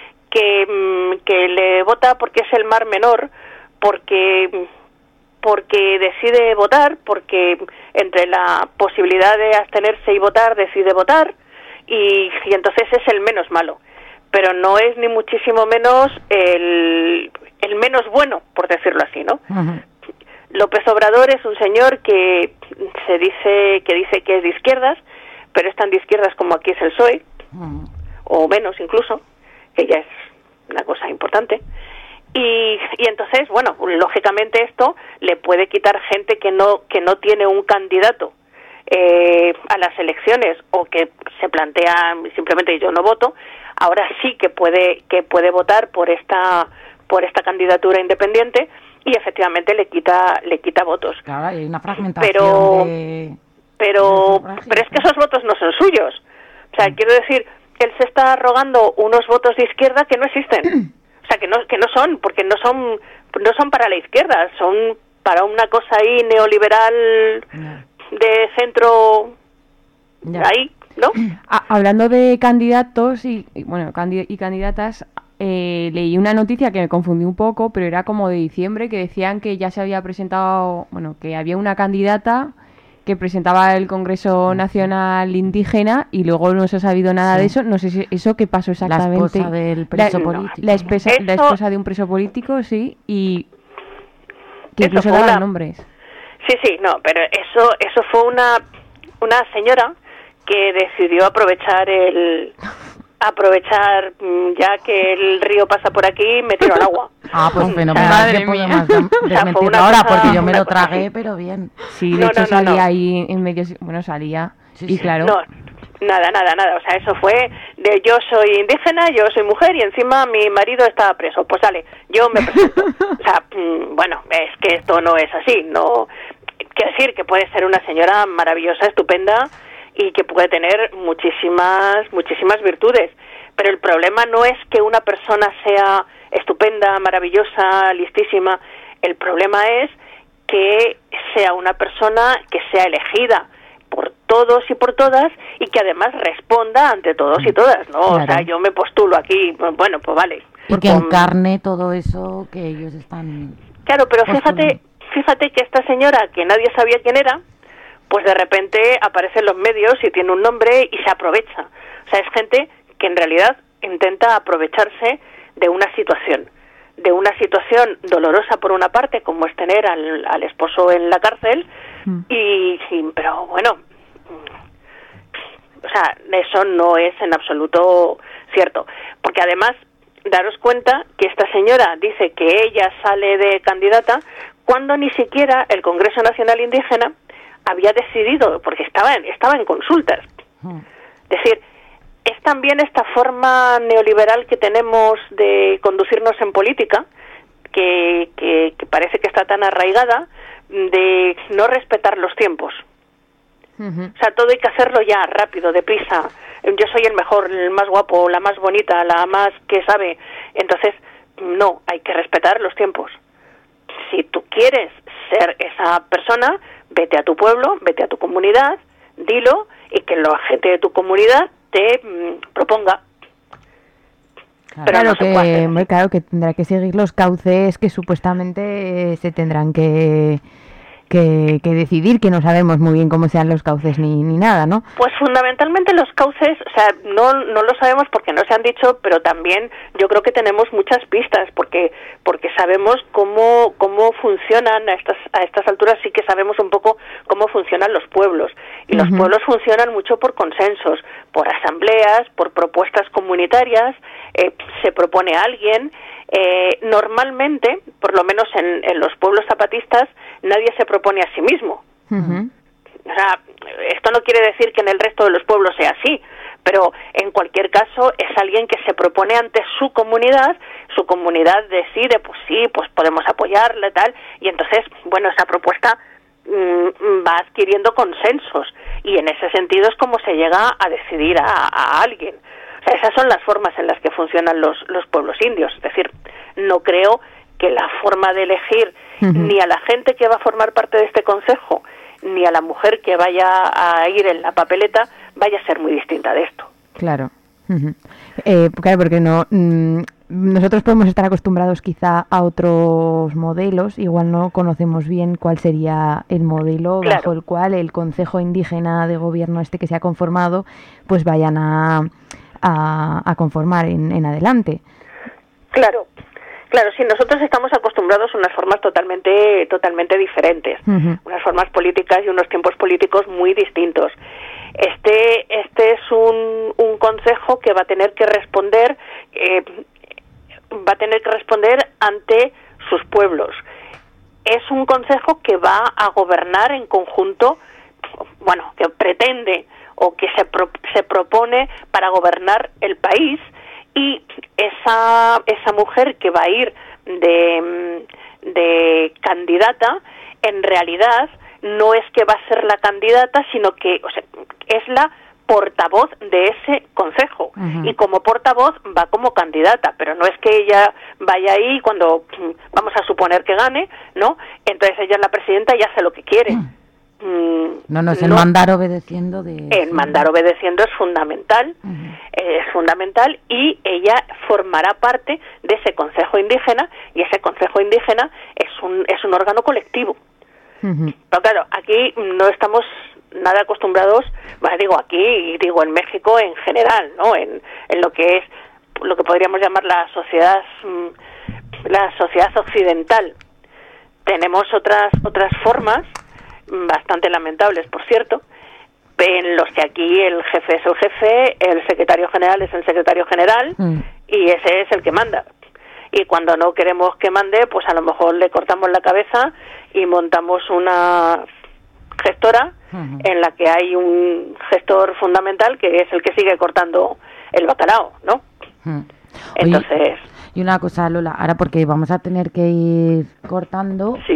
que que le vota porque es el mar menor, porque porque decide votar, porque entre la posibilidad de abstenerse y votar decide votar, y, y entonces es el menos malo, pero no es ni muchísimo menos el, el menos bueno, por decirlo así, ¿no? Uh-huh. López Obrador es un señor que se dice que dice que es de izquierdas, pero es tan de izquierdas como aquí es el P S O E, uh-huh. o menos incluso, que ya es una cosa importante. Y, y entonces, bueno, lógicamente esto le puede quitar gente que no que no tiene un candidato eh, a las elecciones, o que se plantea simplemente yo no voto. Ahora sí que puede que puede votar por esta por esta candidatura independiente y efectivamente le quita le quita votos. Claro, hay una fragmentación pero de... pero, pero es que esos votos no son suyos. O sea, quiero decir, él se está rogando unos votos de izquierda que no existen. O sea, que no, que no son, porque no son, no son para la izquierda, son para una cosa ahí neoliberal de centro, Ya. ahí, ¿no? Ah, hablando de candidatos y, y, bueno, candid- y candidatas, eh, leí una noticia que me confundí un poco, pero era como de diciembre, que decían que ya se había presentado, bueno, que había una candidata que presentaba el Congreso Nacional Indígena y luego no se ha sabido nada Sí. de eso. No sé si eso qué pasó exactamente. La esposa del preso La- político. La, espesa- la Eso- esposa de un preso político, sí, y que Eso incluso fue daban una- nombres. Sí, sí, no, pero eso, eso fue una, una señora que decidió aprovechar el, aprovechar mm, ya que el río pasa por aquí, me tiró al agua. Ah, pues fenomenal. Madre que mía. podemos dem- O sea, fue desmentirlo una ahora, cosa- porque yo me una lo cosa tragué, así. pero bien. Sí, de No, hecho no, no, salía no. ahí en medio, bueno, salía, Sí, y sí. claro. No, nada, nada, nada. O sea, eso fue de yo soy indígena, yo soy mujer y encima mi marido estaba preso. Pues sale, yo me presento. O sea, mm, bueno, es que esto no es así. No, quiero decir que puede ser una señora maravillosa, estupenda y que puede tener muchísimas, muchísimas virtudes. Pero el problema no es que una persona sea estupenda, maravillosa, listísima. El problema es que sea una persona que sea elegida por todos y por todas y que además responda ante todos y todas, ¿no? O sea, Claro. yo me postulo aquí, pues, bueno, pues vale. Y que Con- encarne todo eso que ellos están... Claro, pero postulando. fíjate, fíjate que esta señora, que nadie sabía quién era, pues de repente aparece en los medios y tiene un nombre y se aprovecha. O sea, es gente que en realidad intenta aprovecharse de una situación, de una situación dolorosa por una parte, como es tener al, al esposo en la cárcel, y sí, pero bueno, o sea, eso no es en absoluto cierto, porque además daros cuenta que esta señora dice que ella sale de candidata cuando ni siquiera el Congreso Nacional Indígena había decidido, porque estaba en, estaba en consultas. Es decir, es también esta forma neoliberal que tenemos de conducirnos en política, que, que, que parece que está tan arraigada, de no respetar los tiempos. O sea, todo hay que hacerlo ya, rápido, deprisa. Yo soy el mejor, el más guapo, la más bonita, la más que sabe. Entonces, no, hay que respetar los tiempos. Si tú quieres ser esa persona, vete a tu pueblo, vete a tu comunidad, dilo, y que la gente de tu comunidad te mm, proponga. Pero Claro, no se puede hacer que, así. hombre, claro que tendrá que seguir los cauces que supuestamente eh, se tendrán que, que, que decidir, que no sabemos muy bien cómo sean los cauces ni, ni nada, ¿no? Pues fundamentalmente los cauces, o sea, no no lo sabemos porque no se han dicho, pero también yo creo que tenemos muchas pistas porque porque sabemos cómo cómo funcionan a estas a estas alturas, sí que sabemos un poco cómo funcionan los pueblos y los Ujú. pueblos funcionan mucho por consensos, por asambleas, por propuestas comunitarias, eh, se propone a alguien. Eh, normalmente, por lo menos en, en los pueblos zapatistas, nadie se propone a sí mismo. O sea, esto no quiere decir que en el resto de los pueblos sea así, pero en cualquier caso es alguien que se propone ante su comunidad, su comunidad decide, pues sí, pues podemos apoyarle, tal, y entonces, bueno, esa propuesta mm, va adquiriendo consensos, y en ese sentido es como se llega a decidir a, a alguien. O sea, esas son las formas en las que funcionan los, los pueblos indios, es decir, no creo que la forma de elegir Ujú. ni a la gente que va a formar parte de este consejo, ni a la mujer que vaya a ir en la papeleta, vaya a ser muy distinta de esto. Claro. Ujú. Eh, claro, porque no mm, nosotros podemos estar acostumbrados quizá a otros modelos, igual no conocemos bien cuál sería el modelo Claro. bajo el cual el Consejo Indígena de Gobierno este que se ha conformado, pues vayan a, a, a conformar en, en adelante. Claro, claro, sí, nosotros estamos acostumbrados a unas formas totalmente, totalmente diferentes, Ujú. unas formas políticas y unos tiempos políticos muy distintos. Este, este es un, un consejo que va a tener que responder, eh, va a tener que responder ante sus pueblos. Es un consejo que va a gobernar en conjunto, bueno, que pretende o que se, pro, se propone para gobernar el país, y esa esa mujer que va a ir de, de candidata, en realidad no es que va a ser la candidata, sino que, o sea, es la portavoz de ese concejo. Uh-huh. Y como portavoz va como candidata, pero no es que ella vaya ahí cuando vamos a suponer que gane, ¿no? Entonces ella es la presidenta y hace lo que quiere. Uh-huh. No, no, es el no, mandar obedeciendo de... El mandar obedeciendo es fundamental, uh-huh. eh, es fundamental, y ella formará parte de ese consejo indígena, y ese consejo indígena es un, es un órgano colectivo. Uh-huh. Pero claro, aquí no estamos nada acostumbrados, bueno, digo aquí y digo en México en general, ¿no? En, en lo que es, lo que podríamos llamar la sociedad, la sociedad occidental. Tenemos otras, otras formas, bastante lamentables, por cierto, en los que aquí el jefe es el jefe, el secretario general es el secretario general, mm. y ese es el que manda. Y cuando no queremos que mande, pues a lo mejor le cortamos la cabeza y montamos una gestora uh-huh. en la que hay un gestor fundamental que es el que sigue cortando el bacalao, ¿no? Uh-huh. Entonces... Oye, y una cosa, Lola, ahora porque vamos a tener que ir cortando... Sí.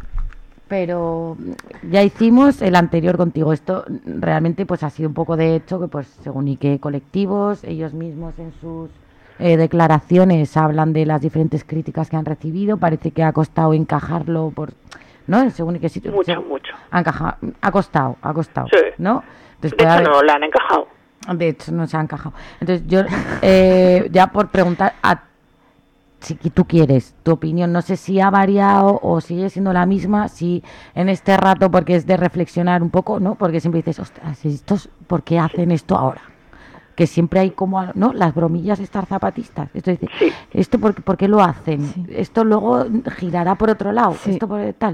Pero ya hicimos el anterior contigo. Esto realmente pues ha sido un poco de hecho que pues según y qué colectivos, ellos mismos en sus eh, declaraciones hablan de las diferentes críticas que han recibido. Parece que ha costado encajarlo por, ¿no? Según y qué sitio. Mucho, según, mucho. Ha, encajado, ha costado, ha costado, sí. ¿no? Entonces, de hecho haber, no la han encajado. De hecho no se ha encajado. Entonces yo eh, ya por preguntar a si tú quieres, tu opinión, no sé si ha variado o sigue siendo la misma, si en este rato, porque es de reflexionar un poco, ¿no? Porque siempre dices, ostras, ¿estos por qué hacen esto ahora? Que siempre hay como, ¿no? Las bromillas estas zapatistas. Esto dice, sí. ¿esto por, por qué lo hacen? Sí. Esto luego girará por otro lado, sí. Esto por tal.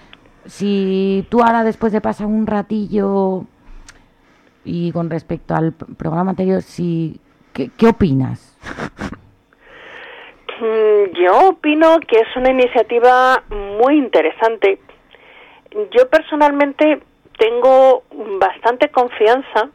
Si tú ahora, después de pasar un ratillo, y con respecto al programa anterior, si, ¿qué, qué opinas? Yo opino que es una iniciativa muy interesante. Yo personalmente tengo bastante confianza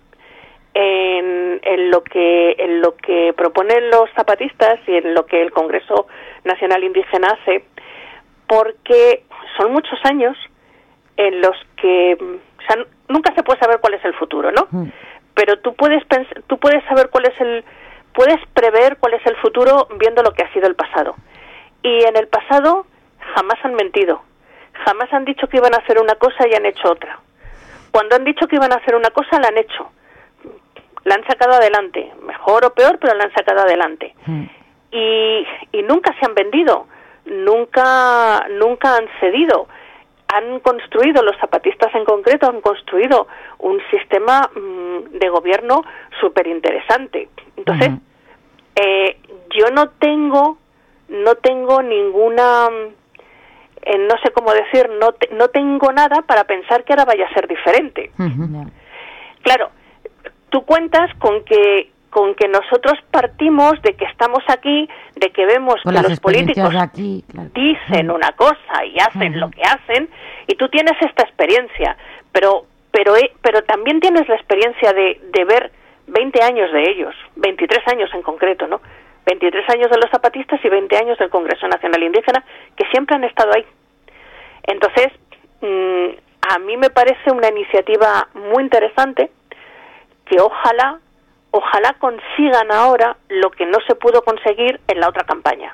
en, en lo que en lo que proponen los zapatistas y en lo que el Congreso Nacional Indígena hace, porque son muchos años en los que, o sea, nunca se puede saber cuál es el futuro, ¿no? Mm. Pero tú puedes pens- tú puedes saber cuál es el Puedes prever cuál es el futuro viendo lo que ha sido el pasado. Y en el pasado jamás han mentido. Jamás han dicho que iban a hacer una cosa y han hecho otra. Cuando han dicho que iban a hacer una cosa, la han hecho. La han sacado adelante. Mejor o peor, pero la han sacado adelante. Mm. Y, y nunca se han vendido. Nunca, nunca han cedido. Han construido, los zapatistas en concreto, han construido un sistema mmm, de gobierno súper interesante. Entonces, uh-huh. eh, yo no tengo, no tengo ninguna, eh, no sé cómo decir, no, te, no tengo nada para pensar que ahora vaya a ser diferente. Uh-huh. Claro, tú cuentas con que con que nosotros partimos de que estamos aquí, de que vemos con que los políticos aquí, claro. dicen una cosa y hacen uh-huh. lo que hacen, y tú tienes esta experiencia, pero pero pero también tienes la experiencia de, de ver veinte años de ellos, veintitrés años en concreto, ¿no? veintitrés años de los zapatistas y veinte años del Congreso Nacional Indígena, que siempre han estado ahí. Entonces, mmm, a mí me parece una iniciativa muy interesante, que ojalá Ojalá consigan ahora lo que no se pudo conseguir en la otra campaña.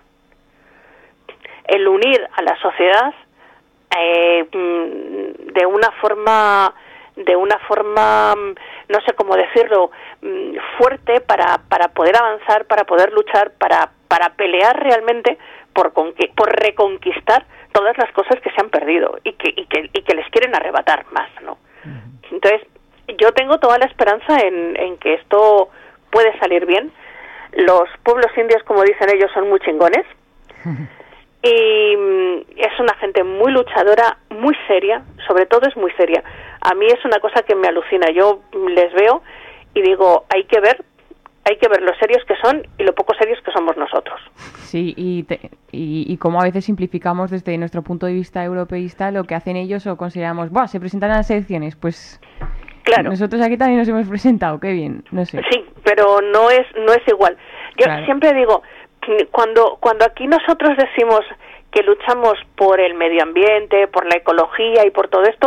El unir a la sociedad eh, de una forma, de una forma, no sé cómo decirlo, fuerte para, para poder avanzar, para poder luchar, para, para pelear realmente por, conqu- por reconquistar todas las cosas que se han perdido y que, y que, y que les quieren arrebatar más, ¿no? Entonces, yo tengo toda la esperanza en, en que esto puede salir bien. Los pueblos indios, como dicen ellos, son muy chingones. Y es una gente muy luchadora, muy seria, sobre todo es muy seria. A mí es una cosa que me alucina. Yo les veo y digo, hay que ver, hay que ver lo serios que son y lo poco serios que somos nosotros. Sí, y, te, y, y como a veces simplificamos desde nuestro punto de vista europeísta lo que hacen ellos o consideramos, ¡buah! Se presentan a las elecciones, pues... Claro. Nosotros aquí también nos hemos presentado, qué bien, no sé. Sí, pero no es no es igual. Yo claro. siempre digo, cuando cuando aquí nosotros decimos que luchamos por el medio ambiente, por la ecología y por todo esto, es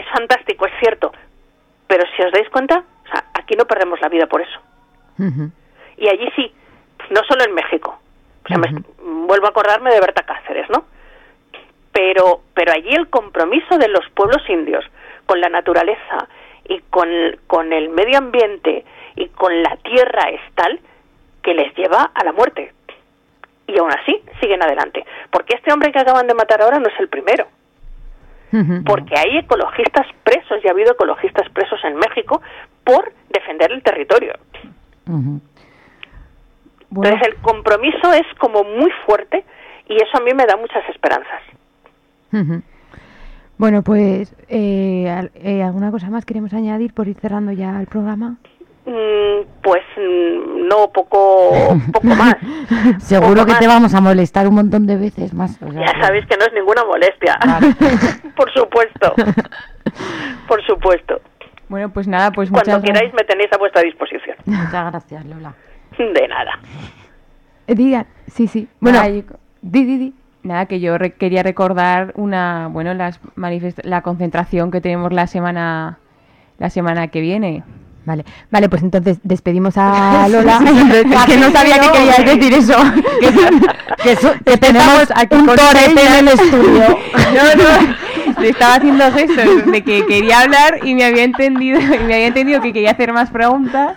fantástico, es cierto, pero si os dais cuenta, o sea, aquí no perdemos la vida por eso. Uh-huh. Y allí sí, no solo en México. O sea, uh-huh. me, vuelvo a acordarme de Berta Cáceres, ¿no? Pero, pero allí el compromiso de los pueblos indios con la naturaleza y con, con el medio ambiente y con la tierra es tal que les lleva a la muerte. Y aún así siguen adelante. Porque este hombre que acaban de matar ahora no es el primero. Uh-huh. Porque hay ecologistas presos y ha habido ecologistas presos en México por defender el territorio. Uh-huh. Bueno. Entonces el compromiso es como muy fuerte y eso a mí me da muchas esperanzas. Uh-huh. Bueno, pues eh, eh, ¿alguna cosa más queremos añadir por ir cerrando ya el programa? Mm, pues no, poco poco más. Seguro poco que más. te vamos a molestar un montón de veces más. O sea, ya sabéis que no es ninguna molestia. Vale. Por supuesto. Por supuesto. Bueno, pues nada, pues cuando muchas queráis me tenéis a vuestra disposición. Muchas gracias, Lola. De nada. Eh, diga, sí, sí. Bueno, Ay, di, di, di. Nada, que yo re- quería recordar una, bueno, las manifest- la concentración que tenemos la semana la semana que viene. Vale, vale, pues entonces despedimos a Lola. Es que no sabía que querías decir eso. que, que, so, que tenemos aquí un torete en el estudio. No, no, le estaba haciendo gestos de que quería hablar y me había entendido, y me había entendido que quería hacer más preguntas.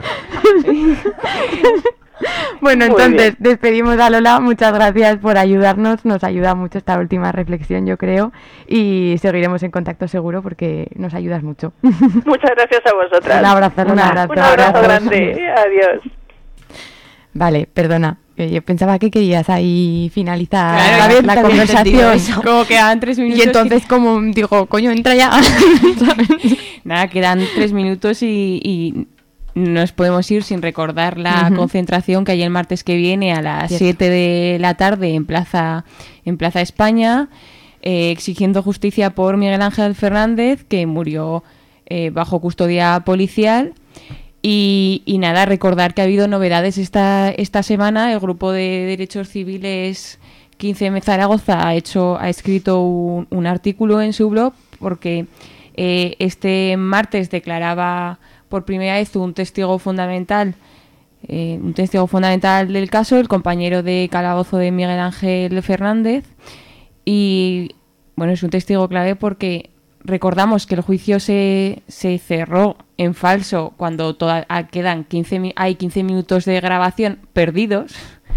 Bueno, Muy entonces bien. despedimos a Lola. Muchas gracias por ayudarnos. Nos ayuda mucho esta última reflexión, yo creo. Y seguiremos en contacto seguro porque nos ayudas mucho. Muchas gracias a vosotras. Un abrazo, Un Lola. abrazo. Un abrazo Abrazos. grande. Adiós. Vale, perdona. que Yo pensaba que querías ahí finalizar Claro, la, bien, la también he entendido conversación. eso. Como quedan tres minutos. Y entonces como digo, coño, entra ya. que- Nada, quedan tres minutos y, y nos podemos ir sin recordar la Ujú. concentración que hay el martes que viene a las Cierto. siete de la tarde en Plaza, en Plaza España, eh, exigiendo justicia por Miguel Ángel Fernández, que murió eh, bajo custodia policial. Y, y nada, recordar que ha habido novedades esta, esta semana. El grupo de derechos civiles quince eme Zaragoza ha hecho, ha escrito un, un artículo en su blog porque eh, este martes declaraba por primera vez un testigo fundamental, eh, un testigo fundamental del caso, el compañero de calabozo de Miguel Ángel Fernández. Y bueno, es un testigo clave porque recordamos que el juicio se, se cerró en falso cuando toda, ah, quedan quince, mi- hay quince minutos de grabación perdidos.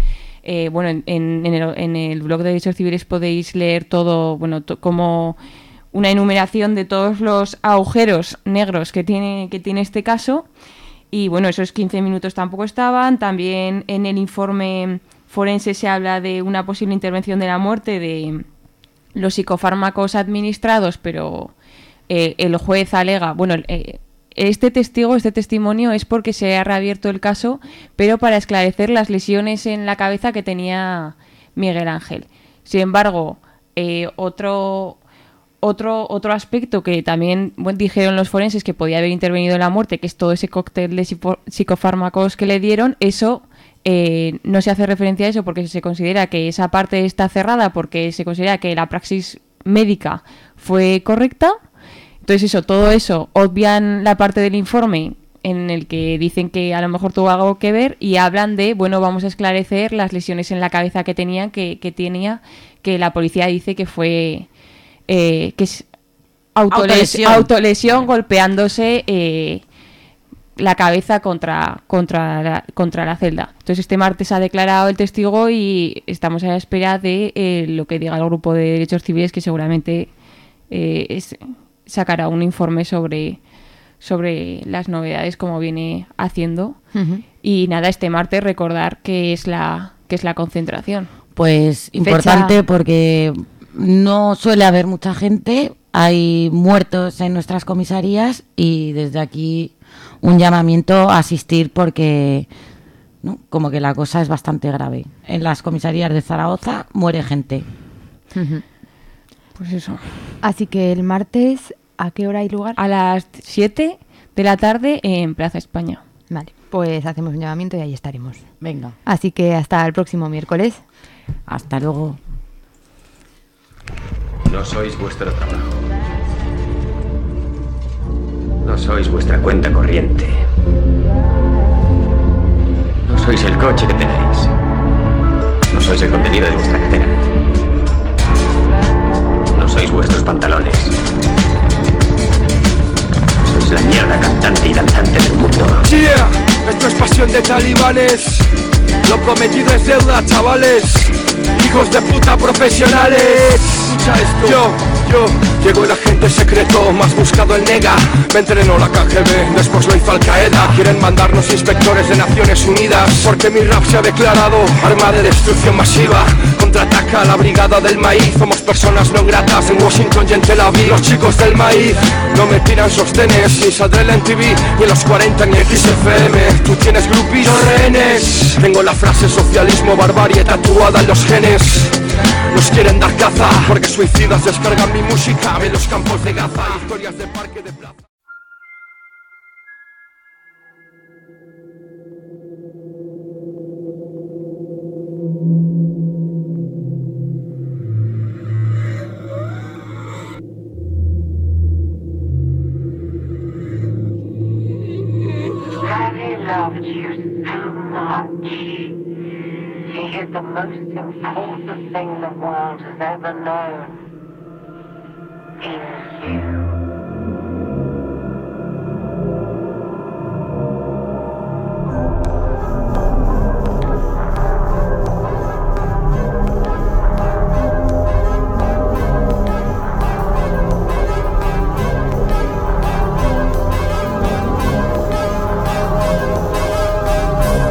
Eh, bueno, en, en, en, el, en el blog de Derechos Civiles podéis leer todo, bueno, to- como una enumeración de todos los agujeros negros que tiene, que tiene este caso. Y bueno, esos quince minutos tampoco estaban. También en el informe forense se habla de una posible intervención de la muerte de los psicofármacos administrados, pero eh, el juez alega, bueno, eh, este testigo, este testimonio es porque se ha reabierto el caso, pero para esclarecer las lesiones en la cabeza que tenía Miguel Ángel. Sin embargo, eh, otro, otro, otro aspecto que también bueno, dijeron los forenses que podía haber intervenido en la muerte, que es todo ese cóctel de psico- psicofármacos que le dieron, eso eh, no se hace referencia a eso porque se considera que esa parte está cerrada, porque se considera que la praxis médica fue correcta. Entonces eso, todo eso, obvian la parte del informe en el que dicen que a lo mejor tuvo algo que ver y hablan de, bueno, vamos a esclarecer las lesiones en la cabeza que tenía, que, que tenía, que la policía dice que fue, eh, que es autoles- Autolesión. autolesión golpeándose eh, la cabeza contra, contra, la, contra la celda. Entonces este martes ha declarado el testigo y estamos a la espera de eh, lo que diga el grupo de derechos civiles, que seguramente eh, es, sacará un informe sobre, sobre las novedades como viene haciendo. Ujú. Y nada, este martes recordar que es la, que es la concentración. Pues importante porque no suele haber mucha gente, hay muertos en nuestras comisarías y desde aquí un llamamiento a asistir porque ¿no? como que la cosa es bastante grave. En las comisarías de Zaragoza muere gente. Ujú. Pues eso. Así que el martes, ¿a qué hora hay lugar? A las siete de la tarde en Plaza España. Vale, pues hacemos un llamamiento y ahí estaremos. Venga, Así que hasta el próximo miércoles. hasta luego. No sois vuestro trabajo. No sois vuestra cuenta corriente. No sois el coche que tenéis. No sois el contenido de vuestra cartera. No sois vuestros pantalones. Sois la mierda cantante y danzante del mundo. Yeah, esto es pasión de talibanes. Lo prometido es deuda, chavales. Hijos de puta profesionales. Escucha esto. Yo, yo, llegó el agente secreto más buscado, el nega. Me entrenó la K G B, después lo hizo Al Qaeda. Quieren mandarnos inspectores de Naciones Unidas porque mi rap se ha declarado arma de destrucción masiva. Contraataca la brigada del maíz. Somos personas no gratas en Washington y en Tel Aviv. Los chicos del maíz no me tiran sostenes. Ni saldré en T V, ni en los cuarenta, ni en X F M. Tú tienes grupis o rehenes. Tengo la frase socialismo, barbarie tatuada en los genes. Nos quieren dar caza porque suicidas descargan mi música en los campos de Gaza. Historias de parque de plaza. He is the most important thing the world has ever known. He is you.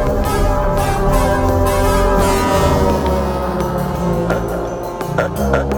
Uh, uh.